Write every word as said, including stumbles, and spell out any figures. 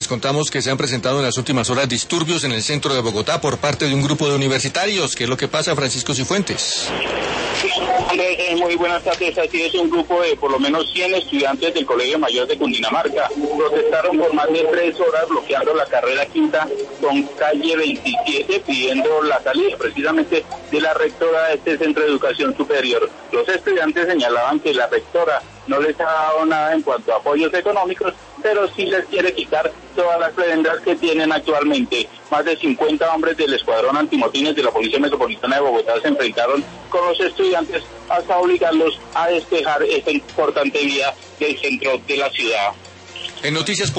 Les contamos que se han presentado en las últimas horas disturbios en el centro de Bogotá por parte de un grupo de universitarios. ¿Qué es lo que pasa, Francisco Cifuentes? Andrés, eh, muy buenas tardes. Así es, un grupo de por lo menos cien estudiantes del Colegio Mayor de Cundinamarca protestaron por más de tres horas bloqueando la carrera quinta con calle veintisiete, pidiendo la salida precisamente de la rectora de este centro de educación superior. Los estudiantes señalaban que la rectora no les ha dado nada en cuanto a apoyos económicos, pero sí les quiere quitar todas las prebendas que tienen actualmente. Más de cincuenta hombres del escuadrón antimotines de la Policía Metropolitana de Bogotá se enfrentaron con los estudiantes hasta obligarlos a despejar esta importante vía del centro de la ciudad. En Noticias